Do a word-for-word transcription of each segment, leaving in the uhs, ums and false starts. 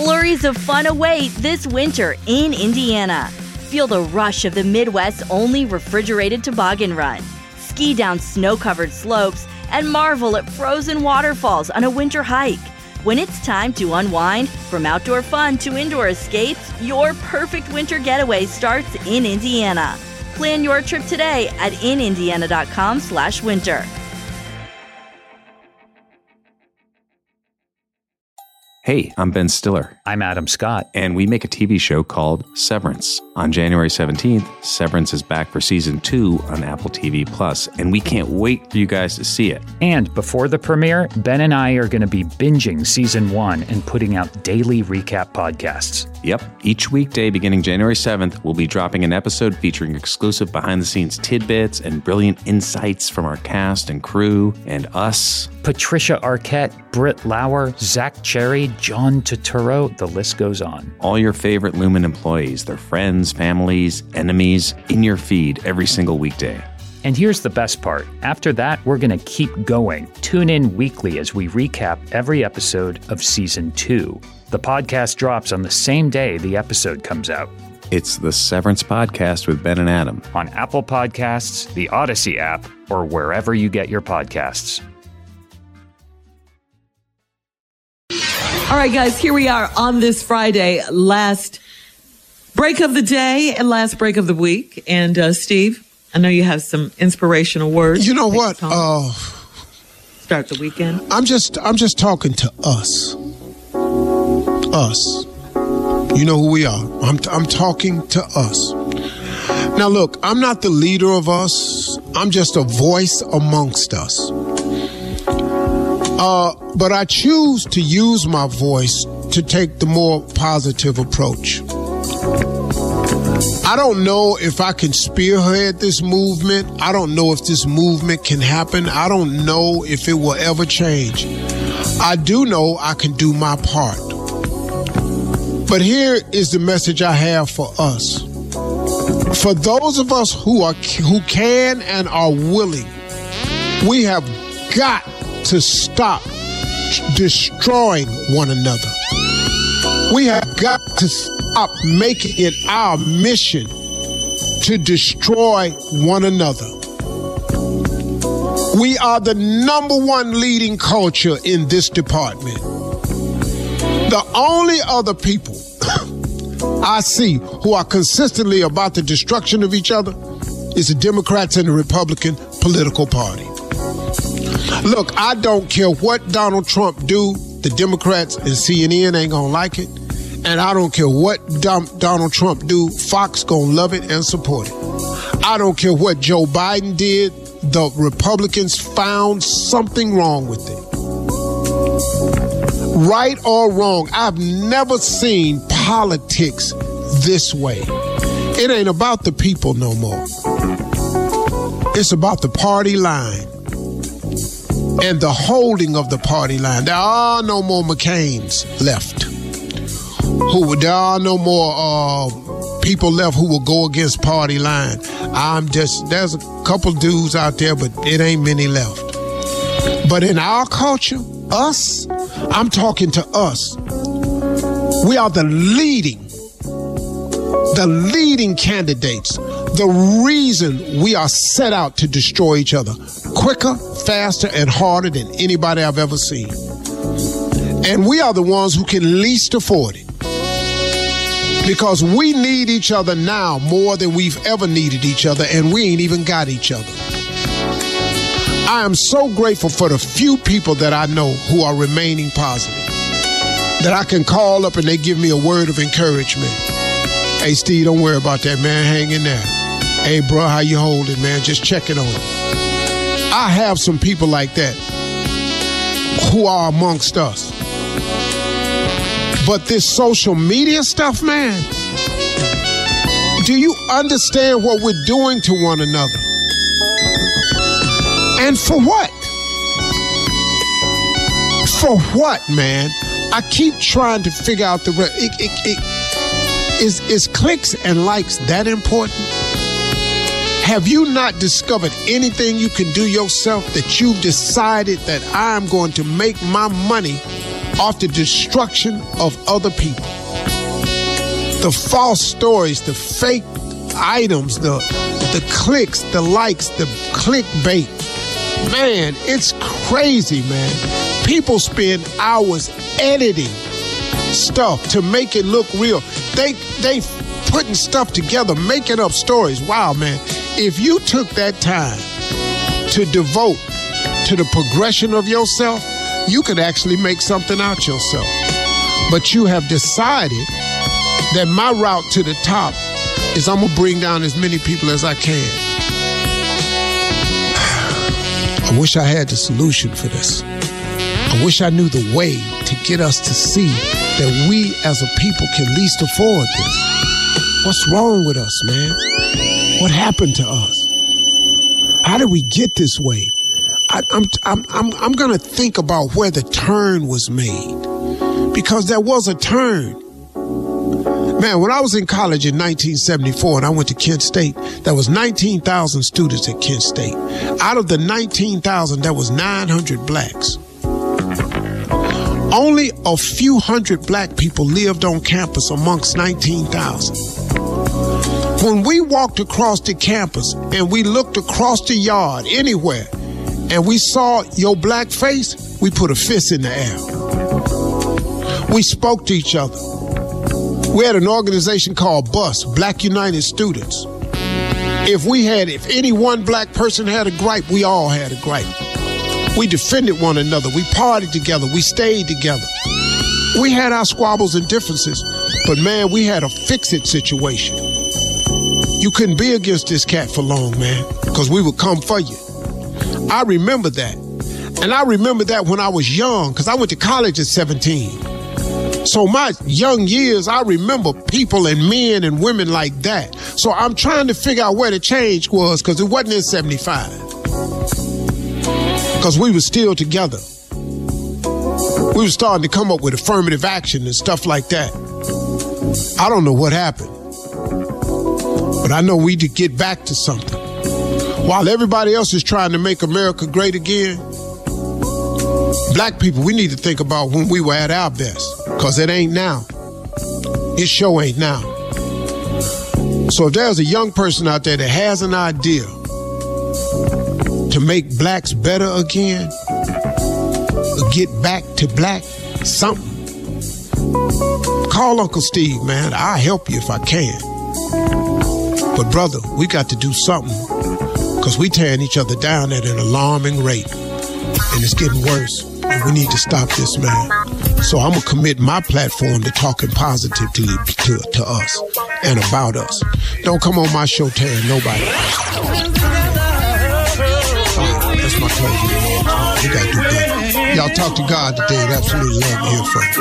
Flurries of fun await this winter in Indiana. Feel the rush of the Midwest's only refrigerated toboggan run. Ski down snow-covered slopes and marvel at frozen waterfalls on a winter hike. When it's time to unwind, from outdoor fun to indoor escapes, your perfect winter getaway starts in Indiana. Plan your trip today at in indiana dot com slash winter. Hey, I'm Ben Stiller. I'm Adam Scott. And we make a T V show called Severance. On January seventeenth, Severance is back for season two on Apple T V Plus, and we can't wait for you guys to see it. And before the premiere, Ben and I are going to be binging season one and putting out daily recap podcasts. Yep. Each weekday beginning January seventh, we'll be dropping an episode featuring exclusive behind-the-scenes tidbits and brilliant insights from our cast and crew and us. Patricia Arquette, Britt Lauer, Zach Cherry, John Turturro, the list goes on. All your favorite Lumen employees, their friends, families, enemies, in your feed every single weekday. And here's the best part. After that, we're going to keep going. Tune in weekly as we recap every episode of season two. The podcast drops on the same day the episode comes out. It's the Severance Podcast with Ben and Adam. On Apple Podcasts, the Odyssey app, or wherever you get your podcasts. All right, guys, here we are on this Friday, last break of the day and last break of the week. And uh, Steve, I know you have some inspirational words. You know what? Uh, Start the weekend. I'm just, I'm just talking to us. Us. You know who we are. I'm, I'm talking to us. Now, look, I'm not the leader of us. I'm just a voice amongst us. Uh, but I choose to use my voice to take the more positive approach. I don't know if I can spearhead this movement. I don't know if this movement can happen. I don't know if it will ever change. I do know I can do my part. But here is the message I have for us. For those of us who are who can and are willing, we have got to stop destroying one another. We have got to stop making it our mission to destroy one another. We are the number one leading culture in this department. The only other people I see who are consistently about the destruction of each other is the Democrats and the Republican political party. Look, I don't care what Donald Trump do. The Democrats and C N N ain't gonna like it. And I don't care what Dom- Donald Trump do. Fox gonna love it and support it. I don't care what Joe Biden did. The Republicans found something wrong with it. Right or wrong, I've never seen politics this way. It ain't about the people no more. It's about the party line and the holding of the party line. There are no more McCains left. Who there are no more uh, people left who will go against party line. I'm just there's a couple dudes out there, but it ain't many left. But in our culture, us, I'm talking to us. We are the leading, the leading candidates. The reason we are set out to destroy each other quicker, faster, and harder than anybody I've ever seen. And we are the ones who can least afford it. Because we need each other now more than we've ever needed each other, and we ain't even got each other. I am so grateful for the few people that I know who are remaining positive, that I can call up and they give me a word of encouragement. Hey, Steve, don't worry about that, man. Hang in there. Hey, bro, how you holding, man? Just checking on it. I have some people like that who are amongst us. But this social media stuff, man, do you understand what we're doing to one another? And for what? For what, man? I keep trying to figure out the... Re- it, it, it, is, is clicks and likes that important? Have you not discovered anything you can do yourself that you've decided that I'm going to make my money off the destruction of other people. The false stories, the fake items, the the clicks, the likes, the clickbait. Man, it's crazy, man. People spend hours editing stuff to make it look real. They they putting stuff together, making up stories. Wow, man. If you took that time to devote to the progression of yourself, you could actually make something out yourself. But you have decided that my route to the top is I'm going to bring down as many people as I can. I wish I had the solution for this. I wish I knew the way to get us to see that we as a people can least afford this. What's wrong with us, man? What happened to us? How did we get this way? I, I'm I'm I'm I'm gonna think about where the turn was made, because there was a turn. Man, when I was in college in nineteen seventy-four and I went to Kent State, there was nineteen thousand students at Kent State. Out of the nineteen thousand, there was nine hundred blacks. Only a few hundred black people lived on campus amongst nineteen thousand. When we walked across the campus and we looked across the yard anywhere and we saw your black face, we put a fist in the air. We spoke to each other. We had an organization called BUS, Black United Students. If we had, if any one black person had a gripe, we all had a gripe. We defended one another. We partied together. We stayed together. We had our squabbles and differences, but man, we had a fix-it situation. You couldn't be against this cat for long, man, because we would come for you. I remember that. And I remember that when I was young, because I went to college at seventeen. So my young years, I remember people and men and women like that. So I'm trying to figure out where the change was, because it wasn't in seventy-five. Because we were still together. We were starting to come up with affirmative action and stuff like that. I don't know what happened. But I know we need to get back to something. While everybody else is trying to make America great again, black people, we need to think about when we were at our best. Because it ain't now. It sure ain't now. So if there's a young person out there that has an idea to make blacks better again, or get back to black something, call Uncle Steve, man. I'll help you if I can. But brother, we got to do something, because we tearing each other down at an alarming rate. And it's getting worse. And we need to stop this, man. So I'm going to commit my platform to talking positively to, to us and about us. Don't come on my show tearing nobody. Oh, that's my closing remarks. We got to do better. Y'all talk to God today. I'd absolutely love to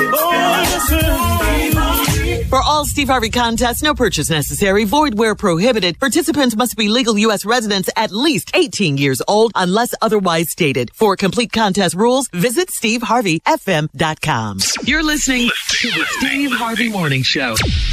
hear from you. For all Steve Harvey contests, no purchase necessary, void where prohibited. Participants must be legal U S residents at least eighteen years old unless otherwise stated. For complete contest rules, visit steve harvey f m dot com. You're listening to the Steve Harvey Morning Show.